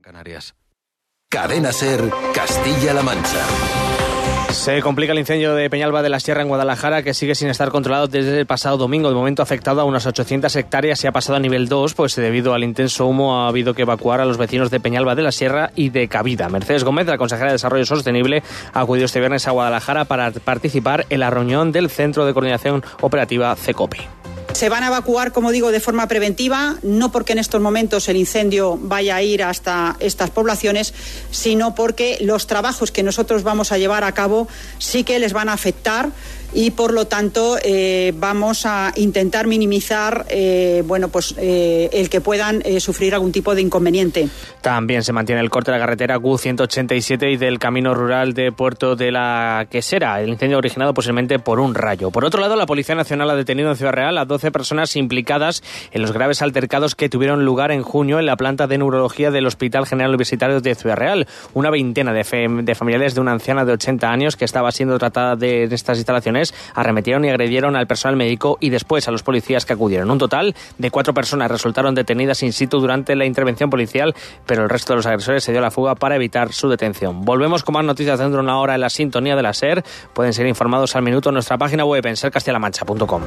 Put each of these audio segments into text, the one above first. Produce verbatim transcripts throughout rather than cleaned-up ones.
Canarias. Cadena SER, Castilla-La Mancha. Se complica el incendio de Peñalba de la Sierra en Guadalajara, que sigue sin estar controlado desde el pasado domingo. De momento ha afectado a unas ochocientas hectáreas y ha pasado a nivel dos, pues debido al intenso humo ha habido que evacuar a los vecinos de Peñalba de la Sierra y de Cavida. Mercedes Gómez, la consejera de Desarrollo Sostenible, ha acudido este viernes a Guadalajara para participar en la reunión del Centro de Coordinación Operativa CECOPI. Se van a evacuar, como digo, de forma preventiva, no porque en estos momentos el incendio vaya a ir hasta estas poblaciones, sino porque los trabajos que nosotros vamos a llevar a cabo sí que les van a afectar y, por lo tanto, eh, vamos a intentar minimizar eh, bueno, pues, eh, el que puedan eh, sufrir algún tipo de inconveniente. También se mantiene el corte de la carretera Q ciento ochenta y siete y del camino rural de Puerto de la Quesera. El incendio originado posiblemente por un rayo. Por otro lado, la Policía Nacional ha detenido en Ciudad Real a doce personas implicadas en los graves altercados que tuvieron lugar en junio en la planta de neurología del Hospital General Universitario de Ciudad Real. Una veintena de, fe- de familiares de una anciana de ochenta años que estaba siendo tratada de en estas instalaciones arremetieron y agredieron al personal médico y después a los policías que acudieron. Un total de cuatro personas resultaron detenidas in situ durante la intervención policial, pero el resto de los agresores se dio a la fuga para evitar su detención. Volvemos con más noticias dentro de una hora en la sintonía de la SER. Pueden ser informados al minuto en nuestra página web en ser castilla la mancha punto com.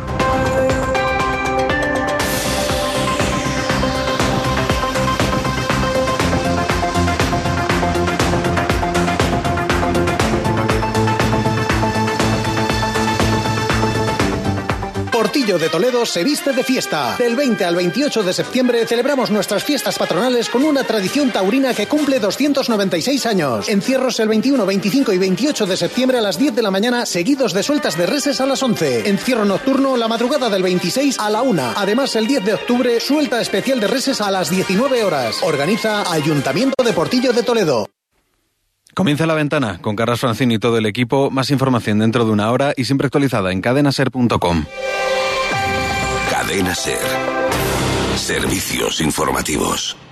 Portillo de Toledo se viste de fiesta. Del veinte al veintiocho de septiembre celebramos nuestras fiestas patronales con una tradición taurina que cumple doscientos noventa y seis años. Encierros el veintiuno, veinticinco y veintiocho de septiembre a las diez de la mañana, seguidos de sueltas de reses a las once. Encierro nocturno la madrugada del veintiséis a la una. Además, el diez de octubre, suelta especial de reses a las diecinueve horas. Organiza Ayuntamiento de Portillo de Toledo. Comienza La Ventana con Carlos Francini y todo el equipo. Más información dentro de una hora y siempre actualizada en cadena ser punto com. Cadena SER. Servicios informativos.